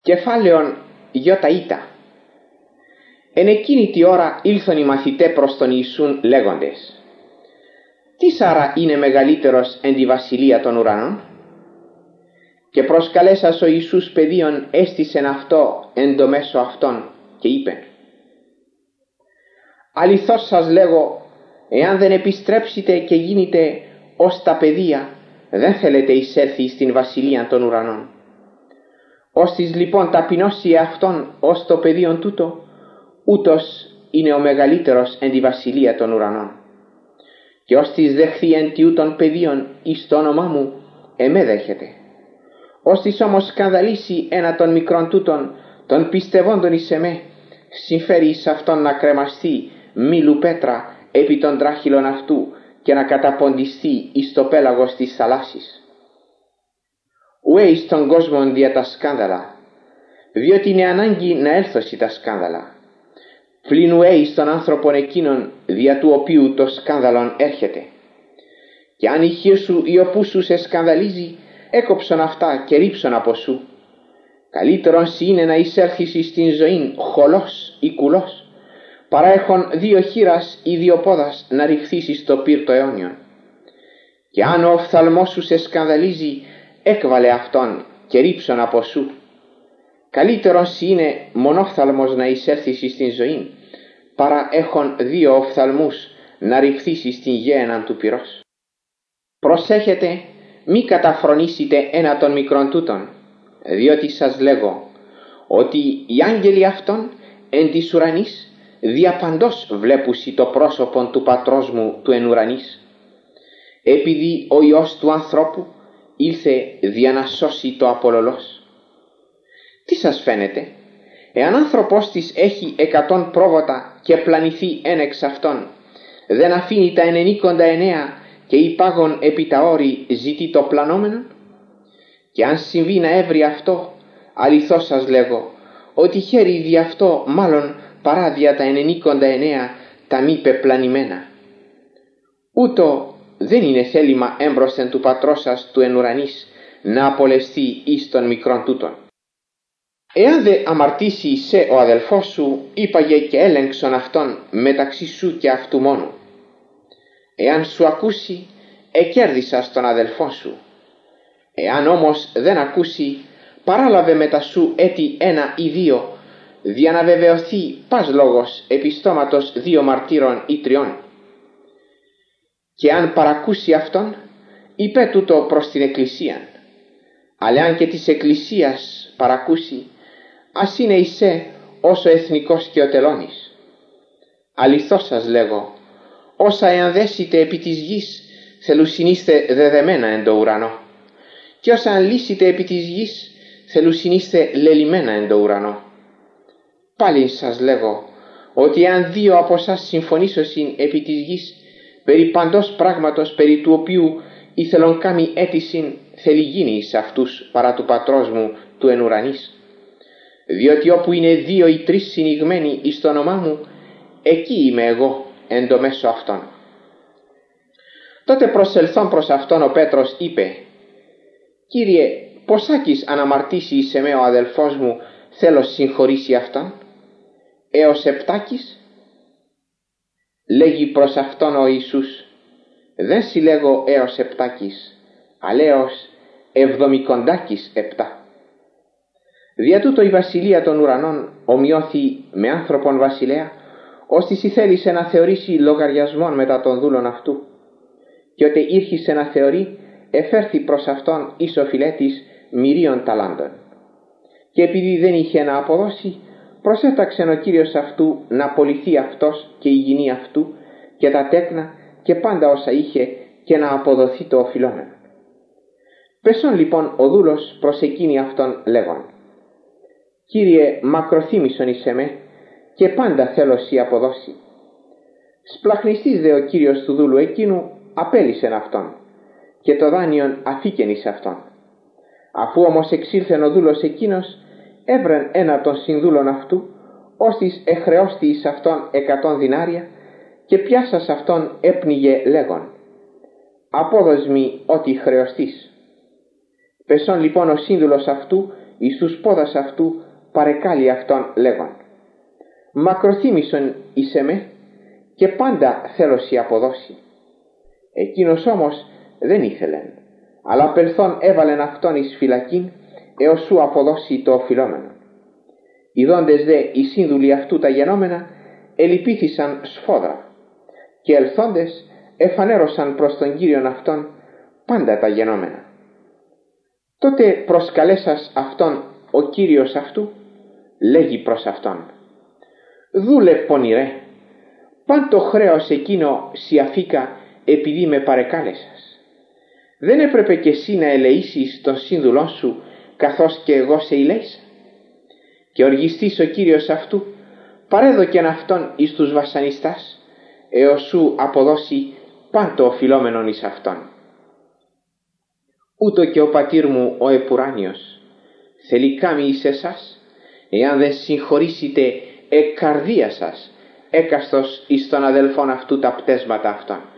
Κεφάλαιον Ιώτα. Εν εκείνη τη ώρα ήλθον οι μαθητέ προς τον Ιησούν λέγοντες: «Τι άρα είναι μεγαλύτερος εν τη βασιλεία των ουρανών?» Και προσκαλέσας ο Ιησούς παιδίον έστησεν αυτό εν το μέσο αυτών και είπεν: «Αληθώς σας λέγω, εάν δεν επιστρέψετε και γίνετε ως τα παιδεία, δεν θέλετε εισέλθει στην βασιλεία των ουρανών. Όστις λοιπόν ταπεινώσει αυτόν ως το παιδίον τούτο, ούτως είναι ο μεγαλύτερος εν τη βασιλεία των ουρανών. Και όστις δεχθεί εν τιούτων παιδίων εις το όνομά μου, εμέ δέχεται. Όστις όμως σκανδαλίσει ένα των μικρών τούτων, των πιστευόντων εις εμέ, συμφέρει εις αυτόν να κρεμαστεί μήλου πέτρα επί των τράχυλων αυτού και να καταποντιστεί εις το πέλαγος της θαλάσσης. Ουέ εις τον κόσμον δια τα σκάνδαλα, διότι είναι ανάγκη να έλθωσι τα σκάνδαλα. Πλην ουέ εις τον άνθρωπον εκείνον δια του οποίου το σκάνδαλον έρχεται. Και αν η χείρ σου ή ο πούς σου σε σκανδαλίζει, έκοψον αυτά και ρίψον από σου. Καλύτερον σοι είναι να εισέλθεις εις την ζωήν χολός ή κουλός, παρά έχων δύο χείρας ή δύο πόδας να ρηχθείς στο πύρ το αιώνιον. Και αν ο οφθαλμός σου σε σκανδαλίζει, έκβαλε αυτόν και ρίψον από σου. Καλύτερον σοι είναι μονόφθαλμος να εισέλθεις στην ζωή, παρά έχων δύο οφθαλμούς να ρηχθείς στην γέαιναν του πυρός. Προσέχετε μη καταφρονήσετε ένα των μικρών τούτων, διότι σας λέγω ότι οι άγγελοι αυτών εν της ουρανής διαπαντός βλέπουσι το πρόσωπον του πατρός μου του εν ουρανής. Επειδή ο Υιός του ανθρώπου ήλθε δια να σώσει το απολωλός. Τι σας φαίνεται? Εάν άνθρωπος της έχει 100 πρόβατα και πλανηθεί εν εξ αυτών, δεν αφήνει τα 99 και υπάγον επί τα όρη ζητεί το πλανόμενο? Και αν συμβεί να έβρει αυτό, αληθώς σας λέγω ότι χαίρει δι' αυτό μάλλον παρά δια τα 99 τα μη πεπλανημένα. Ούτω δεν είναι θέλημα έμπροσθεν του πατρός σας του εν ουρανής να απολεστεί εις των μικρών τούτων. Εάν δε αμαρτήσει σε ο αδελφός σου, είπαγε και έλεγξον αυτόν μεταξύ σου και αυτού μόνου. Εάν σου ακούσει, εκέρδισας τον αδελφό σου. Εάν όμως δεν ακούσει, παράλαβε μετά σου έτη 1 ή 2, δια να βεβαιωθεί πας λόγος επί στόματος 2 μαρτύρων ή 3. Και αν παρακούσει αυτόν, είπε τούτο προς την εκκλησίαν. Αλλά αν και της εκκλησίας παρακούσει, ας είναι εισέ όσο εθνικός και ο τελώνης. Αληθώς σας λέγω, όσα εάν δέσετε επί της γης, θελουσινείστε δεδεμένα εν το ουρανό. Και όσα αν λύσετε επί της γης, θελουσινείστε λελιμένα εν το ουρανό. Πάλιν σας λέγω, ότι αν 2 από σας συμφωνήσωσιν επί της γης, περί παντός πράγματος περί του οποίου ήθελον κάμει αίτησιν, θέλει γίνει εις αυτούς παρά του πατρός μου του εν ουρανής. Διότι όπου είναι 2 ή 3 συνηγμένοι εις το όνομά μου, εκεί είμαι εγώ εν το μέσο αυτών». Τότε προσελθόν προς αυτόν ο Πέτρος είπε: «Κύριε, ποσάκις αν αμαρτήσει εις εμέ ο αδελφός μου, θέλω συγχωρήσει αυτόν? Έως 7? Λέγει προς αυτόν ο Ιησούς: «Δεν συλλέγω έως 7, αλλά έως 70. Δια τούτο η βασιλεία των ουρανών ομοιώθη με άνθρωπον βασιλέα, ώστις ηθέλησε να θεωρήσει λογαριασμόν μετά των δούλων αυτού. Και ότε ήρχισε να θεωρεί, εφέρθη προς αυτόν εις οφειλέτης 1.000.000 ταλάντων. Και επειδή δεν είχε να αποδώσει, προσέταξεν ο Κύριος αυτού να απολυθεί αυτός και η γυνή αυτού και τα τέκνα και πάντα όσα είχε και να αποδοθεί το οφειλόμενο. Πεσόν λοιπόν ο δούλος προς εκείνη αυτόν λέγον: «Κύριε, μακροθύμησον εις εμέ και πάντα θέλω σοι αποδώσει». Σπλαχνιστής δε ο Κύριος του δούλου εκείνου απέλυσεν αυτόν και το δάνειον αφήκεν εις αυτόν. Αφού όμως εξήλθεν ο δούλος εκείνος, έβρεν ένα των συνδούλων αυτού, ώστις εχρεώστη εις αυτόν 100 δινάρια, και πιάσας αυτόν έπνιγε λέγον: «Απόδος μοι ό,τι χρεωστείς». Πεσόν λοιπόν ο σύνδουλος αυτού εις τους πόδας αυτού παρεκάλει αυτόν λέγον: «Μακροθύμησον εις εμέ και πάντα θέλω σοι αποδώσει». Εκείνος όμως δεν ήθελεν, αλλά πελθόν έβαλεν αυτόν εις φυλακήν έως σου αποδώσει το οφειλόμενο. Ιδώντες δε οι σύνδουλοι αυτού τα γενόμενα, ελυπήθησαν σφόδρα, και ελθόντες εφανέρωσαν προς τον Κύριον αυτόν πάντα τα γενόμενα. Τότε προσκαλέσας αυτόν ο Κύριος αυτού, λέγει προς αυτόν: «Δούλε πονηρέ, παν το χρέος εκείνο σοι αφήκα επειδή με παρεκάλεσας. Δεν έπρεπε και εσύ να ελεήσεις τον σύνδουλόν σου καθώς και εγώ σε ηλέησα?» Και οργιστής ο Κύριος αυτού παρέδοκεν αυτόν εις τους βασανιστάς έως σου αποδώσει παν το οφειλόμενον εις αυτόν. Ούτω και ο πατήρ μου ο επουράνιος θέλει κάμει εις εσάς, εάν δεν συγχωρήσετε εκ καρδίας σας έκαστος εις των αδελφών αυτού τα πτέσματα αυτών.